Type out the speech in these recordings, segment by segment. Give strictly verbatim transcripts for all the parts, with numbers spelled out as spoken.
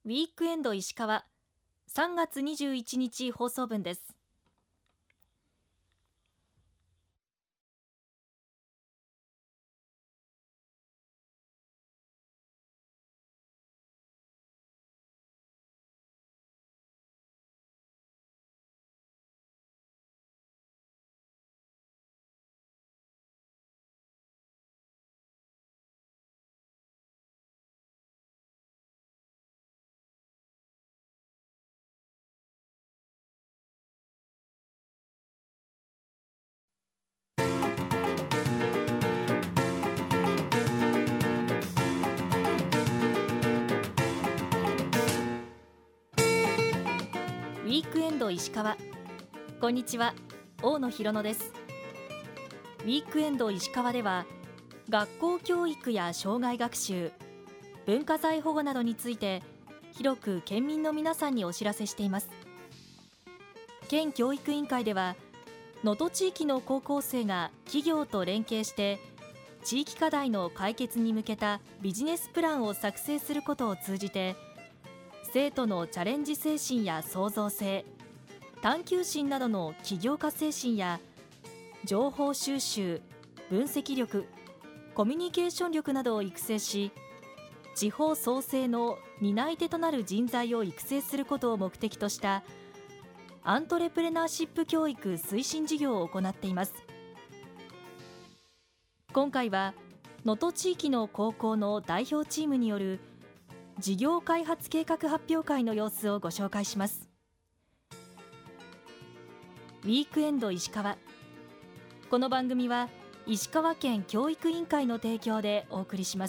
ウィークエンド石川さんがつにじゅういちにち放送分です。ウィークエンド石川、こんにちは、大野ひろのです。ウィークエンド石川では、学校教育や障害学習、文化財保護などについて広く県民の皆さんにお知らせしています。県教育委員会では、能登地域の高校生が企業と連携して地域課題の解決に向けたビジネスプランを作成することを通じて、生徒のチャレンジ精神や創造性、探求心などの起業家精神や情報収集、分析力、コミュニケーション力などを育成し、地方創生の担い手となる人材を育成することを目的としたアントレプレナーシップ教育推進事業を行っています。今回は能登地域の高校の代表チームによる事業開発計画発表会の様子をご紹介します。ウィークエンド石川、この番組は石川県教育委員会の提供でお送りします。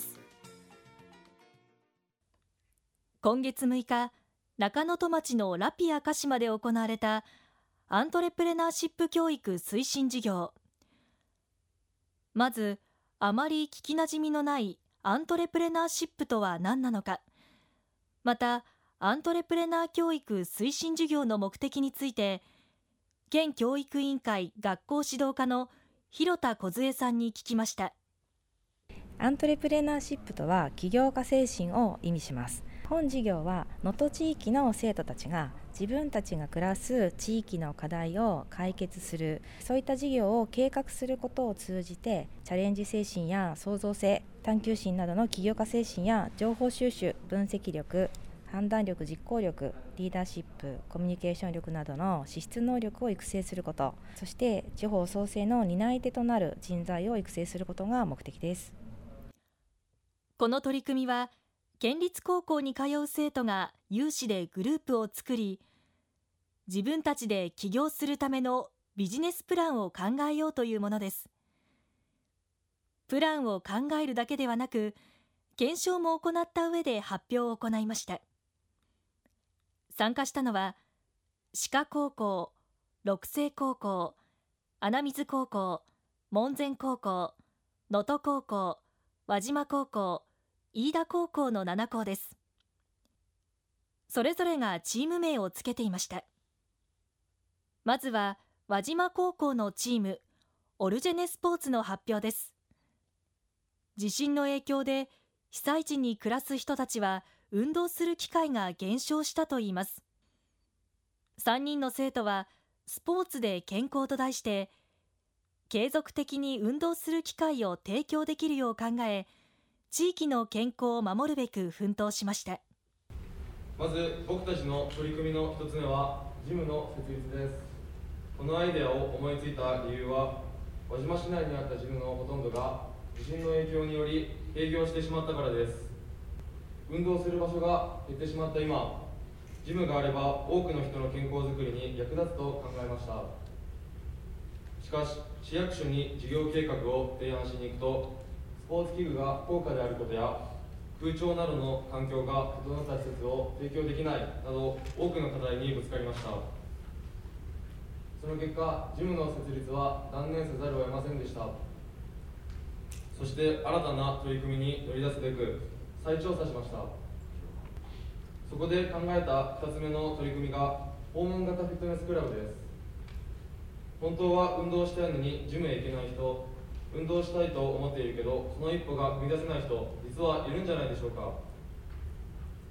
今月むいか、中能登町のラピア鹿島で行われたアントレプレナーシップ教育推進事業。まず、あまり聞きなじみのないアントレプレナーシップとは何なのか、またアントレプレナー教育推進事業の目的について、県教育委員会学校指導課の広田梢さんに聞きました。 アントレプレナーシップとは起業家精神を意味します。本事業は能登地域の生徒たちが自分たちが暮らす地域の課題を解決する、そういった事業を計画することを通じて、チャレンジ精神や創造性、探求心などの起業家精神や情報収集、分析力、判断力、実行力、リーダーシップ、コミュニケーション力などの資質能力を育成すること、そして地方創生の担い手となる人材を育成することが目的です。 この取り組みは、県立高校に通う生徒が有志でグループを作り、自分たちで起業するためのビジネスプランを考えようというものです。プランを考えるだけではなく、検証も行った上で発表を行いました。参加したのは、歯科高校、六星高校、穴水高校、門前高校、能登高校、輪島高校、飯田高校のななこうです。それぞれがチーム名をつけていました。まずは輪島高校のチーム、オルジェネスポーツの発表です。地震の影響で被災地に暮らす人たちは運動する機会が減少したといいます。さんにんの生徒はスポーツで健康と題して、継続的に運動する機会を提供できるよう考え、地域の健康を守るべく奮闘しました。 まず僕たちの取り組みの一つ目はジムの設立です。このアイデアを思いついた理由は、輪島市内にあったジムのほとんどが地震の影響により営業してしまったからです。運動する場所が減ってしまった今、ジムがあれば多くの人の健康づくりに役立つと考えました。しかし市役所に事業計画を提案しに行くと、スポーツ器具が高価であることや空調などの環境が整った施設を提供できないなど多くの課題にぶつかりました。その結果、ジムの設立は断念せざるを得ませんでした。そして新たな取り組みに乗り出すべく再調査しました。そこで考えたふたつめの取り組みが訪問型フィットネスクラブです。本当は運動したいのにジムへ行けない人、運動したいと思っているけどその一歩が踏み出せない人、実はいるんじゃないでしょうか。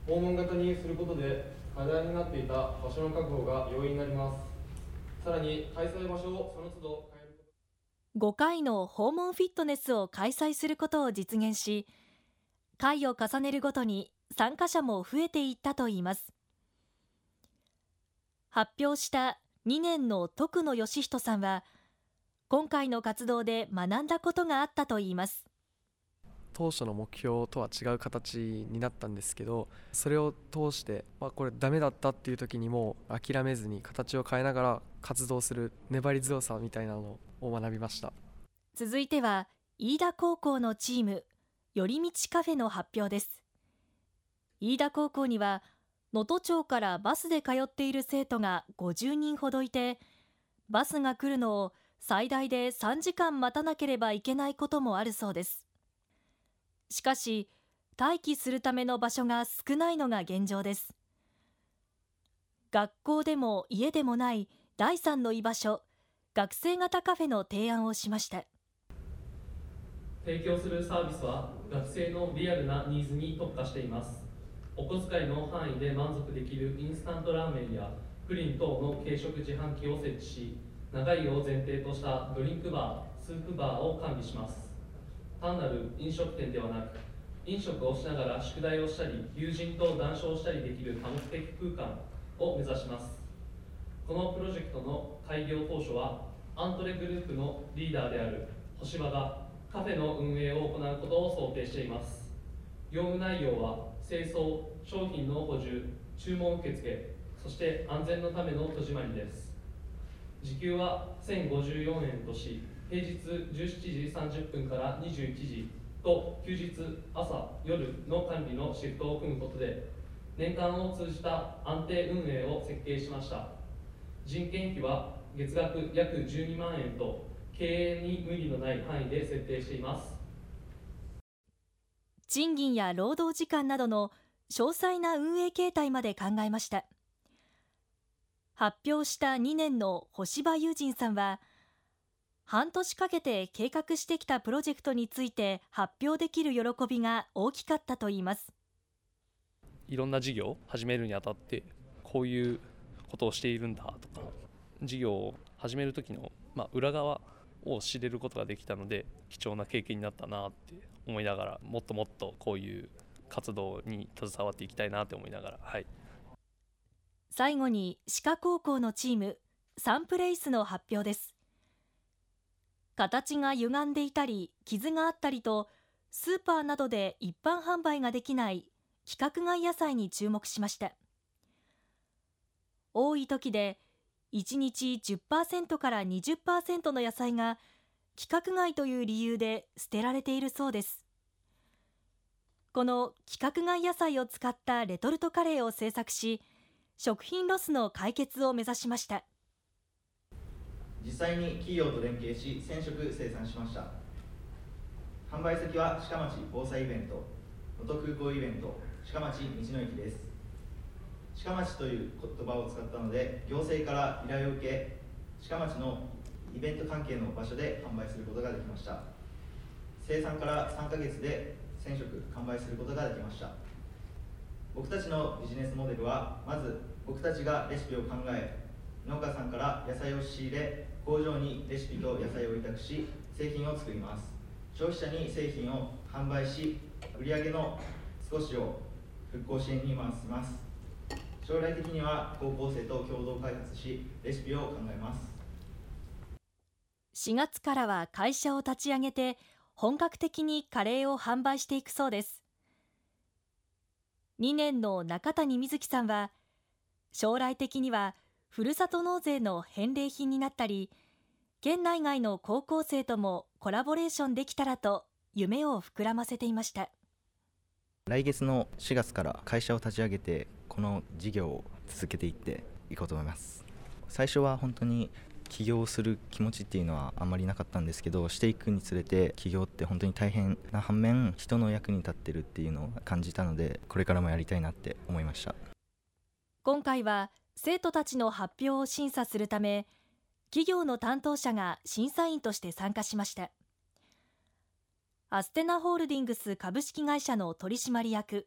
訪問型にすることで課題になっていた場所の確保が容易になります。さらに開催場所をその都度変えること。 ごかいの訪問フィットネスを開催することを実現し、回を重ねるごとに参加者も増えていったといいます。発表したにねんの徳野義人さんは、今回の活動で学んだことがあったといいます。 当初の目標とは違う形になったんですけど、それを通して、まあ、これダメだったっていう時にも諦めずに形を変えながら活動する粘り強さみたいなのを学びました。 続いては飯田高校のチーム寄り道カフェの発表です。飯田高校には能登町からバスで通っている生徒がごじゅうにんほどいて、バスが来るのを最大でさんじかん待たなければいけないこともあるそうです。しかし待機するための場所が少ないのが現状です。学校でも家でもない第三の居場所、学生型カフェの提案をしました。 提供するサービスは学生のリアルなニーズに特化しています。お小遣いの範囲で満足できるインスタントラーメンやプリン等の軽食自販機を設置し、長居を前提としたドリンクバー、スープバーを完備します。単なる飲食店ではなく、飲食をしながら宿題をしたり、友人と談笑したりできる多目的空間を目指します。このプロジェクトの開業当初は、アントレグループのリーダーである星場がカフェの運営を行うことを想定しています。業務内容は、清掃、商品の補充、注文受付、そして安全のための戸締まりです。時給はせんごじゅうよんえんとし、平日じゅうしちじさんじゅっぷんからにじゅういちじと休日朝夜の管理のシフトを組むことで、年間を通じた安定運営を設計しました。人件費は月額約じゅうにまんえんと経営に無理のない範囲で設定しています。 賃金や労働時間などの詳細な運営形態まで考えました。発表したにねんの星場友人さんは、半年かけて計画してきたプロジェクトについて発表できる喜びが大きかったといいます。 いろんな事業を始めるにあたってこういうことをしているんだとか、事業を始める時の、まあ、裏側を知れることができたので、貴重な経験になったなって思いながら、もっともっとこういう活動に携わっていきたいなって思いながら、はい、 最後に歯科高校のチームサンプレイスの発表です。形が歪んでいたり傷があったりと、スーパーなどで一般販売ができない規格外野菜に注目しました。多い時でいちにち じゅっパーセント から にじゅっパーセント の野菜が規格外という理由で捨てられているそうです。この規格外野菜を使ったレトルトカレーを製作し、食品ロスの解決を目指しました。 実際に企業と連携しせん食生産しました。販売先は鹿町防災イベント、能登空港イベント、鹿町道の駅です。鹿町という言葉を使ったので、行政から依頼を受け、鹿町のイベント関係の場所で販売することができました。生産からさんかげつでせん食完売することができました。僕たちのビジネスモデルは、まず僕たちがレシピを考え、農家さんから野菜を仕入れ、工場にレシピと野菜を委託し、製品を作ります。消費者に製品を販売し、売上の少しを復興支援に回します。将来的には高校生と共同開発し、レシピを考えます。 しがつからは会社を立ち上げて、本格的にカレーを販売していくそうです。にねんの中谷瑞希さんは、将来的にはふるさと納税の返礼品になったり、県内外の高校生ともコラボレーションできたらと夢を膨らませていました。 来月のしがつから会社を立ち上げて、この事業を続けていっていこうと思います。最初は本当に起業する気持ちっていうのはあんまりなかったんですけど、していくにつれて起業って本当に大変な反面、人の役に立ってるっていうのを感じたので、これからもやりたいなって思いました。 今回は生徒たちの発表を審査するため、企業の担当者が審査員として参加しました。アステナホールディングス株式会社の取締役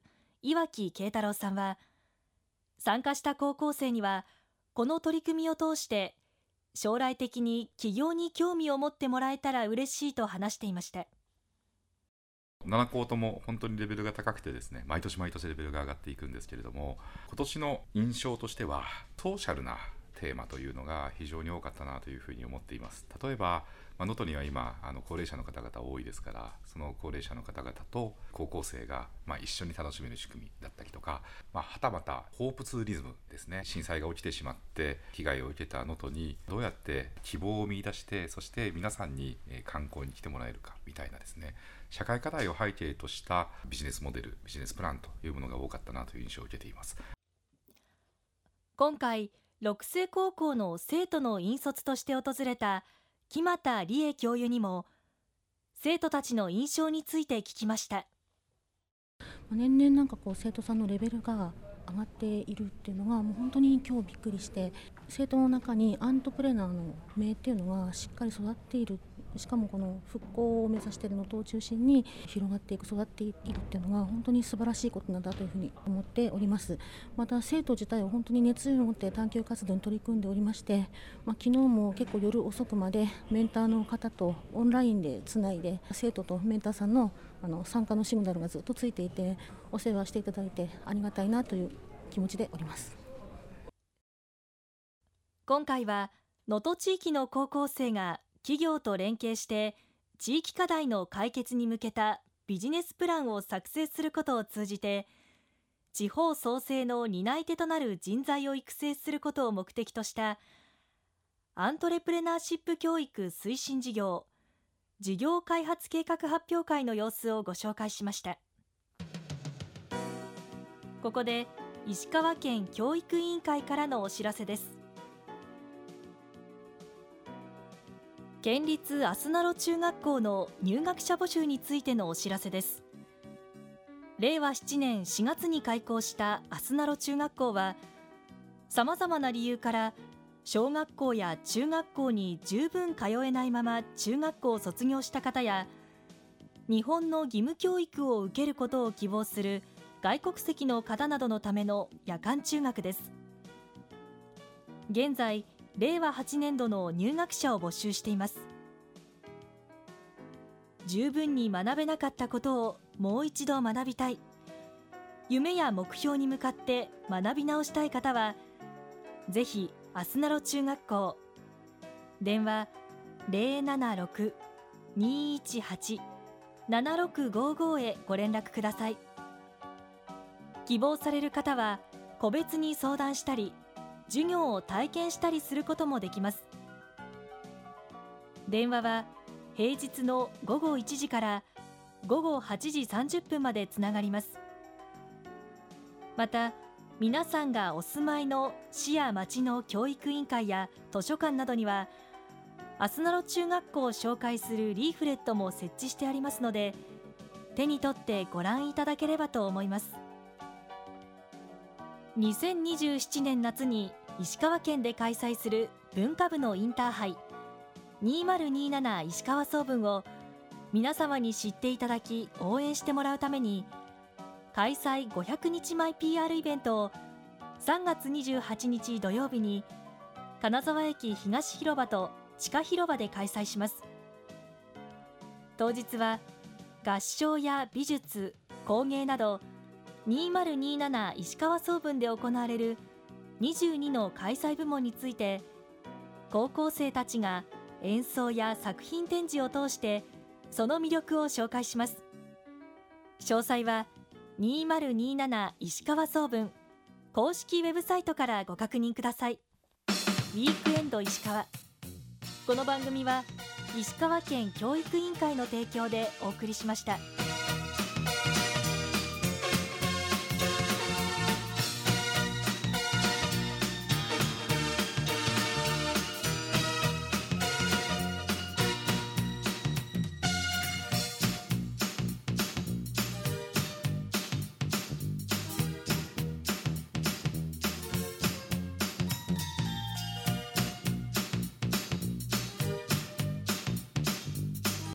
岩木慶太郎さんは、参加した高校生にはこの取り組みを通して将来的に起業に興味を持ってもらえたら嬉しいと話していました。 なな校とも本当にレベルが高くてですね、毎年毎年レベルが上がっていくんですけれども、今年の印象としてはソーシャルなテーマというのが非常に多かったなというふうに思っています。例えば能登には今あの高齢者の方々多いですから、その高齢者の方々と高校生がまあ一緒に楽しめる仕組みだったりとか、まあ、はたまたホープツーリズムですね。震災が起きてしまって被害を受けた能登にどうやって希望を見出して、そして皆さんに観光に来てもらえるかみたいなですね、社会課題を背景としたビジネスモデル、ビジネスプランというものが多かったなという印象を受けています。 今回六星高校の生徒の引率として訪れた木俣理恵教諭にも生徒たちの印象について聞きました。 年々なんかこう生徒さんのレベルが上がっているっていうのがもう本当に今日びっくりして、生徒の中にアントプレナーの芽っていうのがしっかり育っている、しかもこの復興を目指している能登を中心に広がっていく、育っているっていうのが本当に素晴らしいことなんだというふうに思っております。また生徒自体は本当に熱意を持って探究活動に取り組んでおりまして、まあ、昨日も結構夜遅くまでメンターの方とオンラインでつないで、生徒とメンターさんのあの参加のシグナルがずっとついていて、お世話していただいてありがたいなという気持ちでおります。 今回は能登地域の高校生が企業と連携して地域課題の解決に向けたビジネスプランを作成することを通じて、地方創生の担い手となる人材を育成することを目的としたアントレプレナーシップ教育推進事業事業開発計画発表会の様子をご紹介しました。ここで石川県教育委員会からのお知らせです。県立あすなろ中学校の入学者募集についてのお知らせです。れいわしちねんしがつに開校したあすなろ中学校は、さまざまな理由から小学校や中学校に十分通えないまま中学校を卒業した方や、日本の義務教育を受けることを希望する外国籍の方などのための夜間中学です。現在れいわはちねんどの入学者を募集しています。十分に学べなかったことをもう一度学びたい、夢や目標に向かって学び直したい方は、ぜひあすなろ中学校、電話 ゼロななろく にいちはち ななろくごご へご連絡ください。希望される方は個別に相談したり、授業を体験したりすることもできます。電話は平日のごごいちじからごごはちじさんじゅっぷんまでつながります。また、皆さんがお住まいの市や町の教育委員会や図書館などには、あすなろ中学校を紹介するリーフレットも設置してありますので、手に取ってご覧いただければと思います。にせんにじゅうななねん夏に石川県で開催する文化部のインターハイにせんにじゅうなな石川総文を皆様に知っていただき応援してもらうために、開催ごひゃくにちまえ ピーアール イベントをさんがつにじゅうはちにち土曜日に金沢駅東広場と地下広場で開催します。当日は合唱や美術、工芸などにせんにじゅうなな石川総文で行われるにじゅうにの開催部門について、高校生たちが演奏や作品展示を通してその魅力を紹介します。詳細はにせんにじゅうなな石川総文公式ウェブサイトからご確認ください。ウィークエンド石川。この番組は石川県教育委員会の提供でお送りしました。